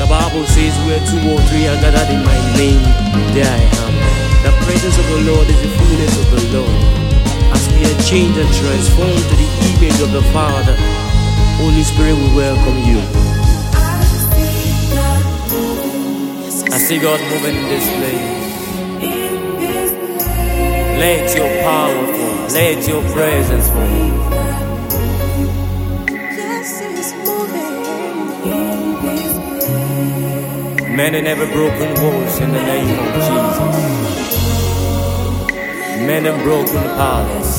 The Bible says where two or three are gathered in my name, there I am. The presence of the Lord is the fullness of the Lord. As we are changed and transformed to the image of the Father, Holy Spirit will welcome you. I see God moving in this place. Let your power fall, let your presence fall. Many never broken walls in the name of Jesus. Many broken palace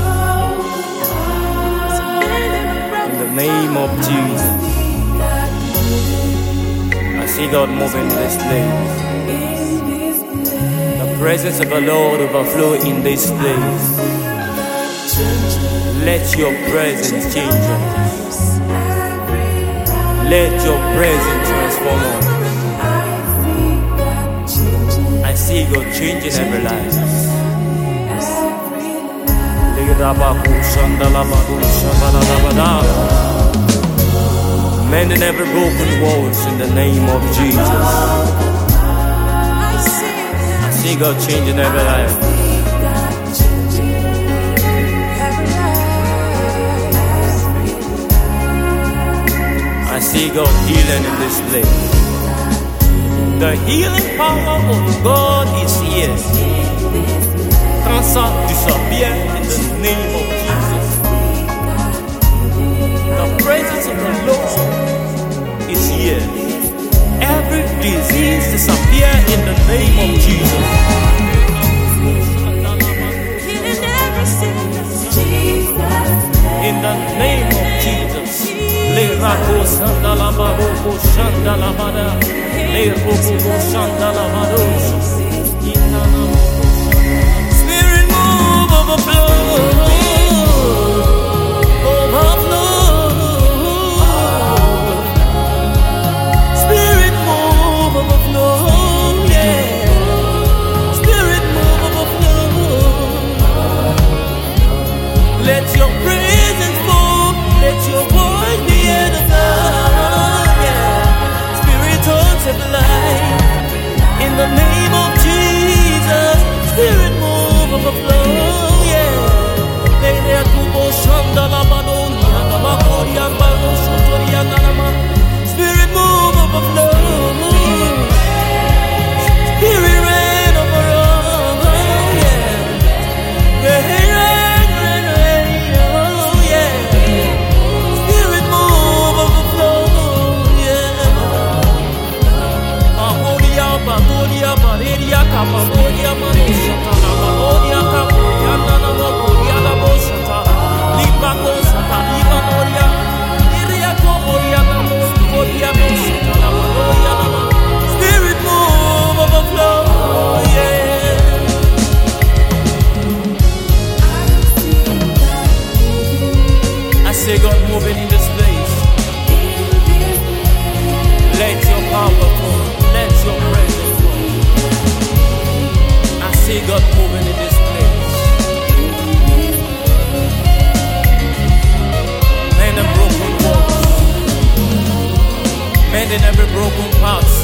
in the name of Jesus. I see God moving in this place. The presence of the Lord overflow in this place. Let your presence change us. Let your presence transform us. I see God changing every life. Mending every broken walls in the name of Jesus. I see God changing every life. I see God healing in this place. The healing power of God is here. Cancer disappear in the name of Jesus. The presence of the Lord is here. Every disease disappear in the name of Jesus. In the name of Jesus. Le rako sandala baroko shandala bada. Le roko shandala bado. Spirit move overflow. Spirit move overflow. Yeah. Spirit move overflow. Let your presence fall. Let your voice be edified. Yeah. Spirit touch of life. In the name of Jesus. Spirit move overflow. Yeah. Spirit move overflow. Spirit rain over all. Yeah. Rain, oh yeah. Spirit move overflow. Yeah. Amoria, Bamoria, Maria, Capamoria, Maria, Mamoria, Caporia, Mamoria, La Bosata, Lipa Cosata, Lipa Moria, Iria Comoria, Moria, Bosata, La Mamoria, Spirit move overflow, yeah. I say God moving in this place. Let your power fall, let your presence fall. I see God moving in this place. Mending broken walls, mending every broken part.